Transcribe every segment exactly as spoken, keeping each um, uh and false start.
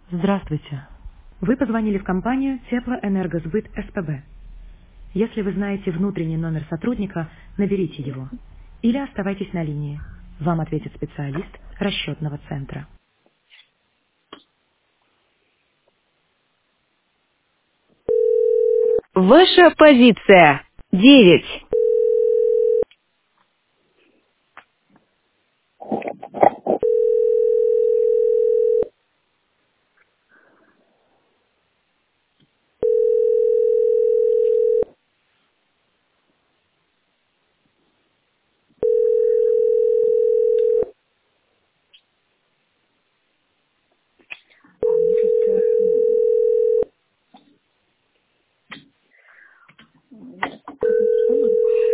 Здравствуйте. Вы позвонили в компанию Теплоэнергосбыт СПБ. Если вы знаете внутренний номер сотрудника, наберите его. Или оставайтесь на линии. Вам ответит специалист расчетного центра. Ваша позиция. Девять. А, мне кажется, м, что?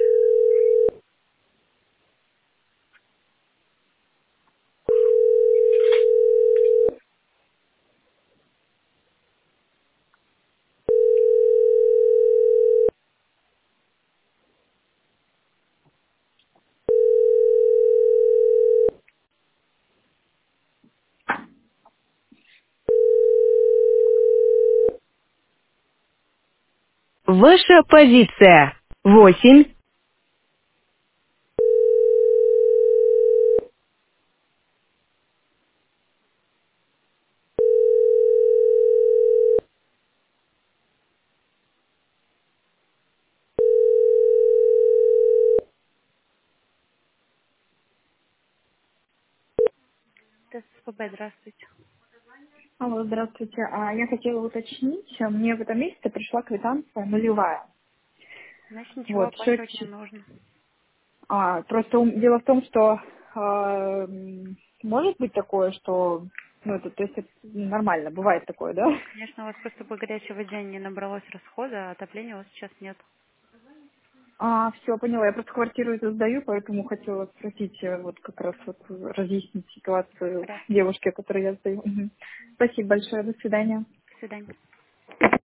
Ваша позиция. Восемь. ТСПБ, здравствуйте. Алло, здравствуйте. А я хотела уточнить, а мне в этом месяце пришла квитанция нулевая. Значит, ничего Вот, оплачивать не счетчик. нужно. А, просто ум- дело в том, что а, м, может быть такое, что ну, это, то есть это нормально, бывает такое, да? Конечно, у вас просто по горячей воде не набралось расхода, а отопления у вас сейчас нет. А, все, поняла. Я просто квартиру эту сдаю, поэтому хотела спросить, э, вот как раз вот э, разъяснить ситуацию Хорошо. девушке, которой я сдаю. Мгм. Спасибо большое, до свидания. До свидания.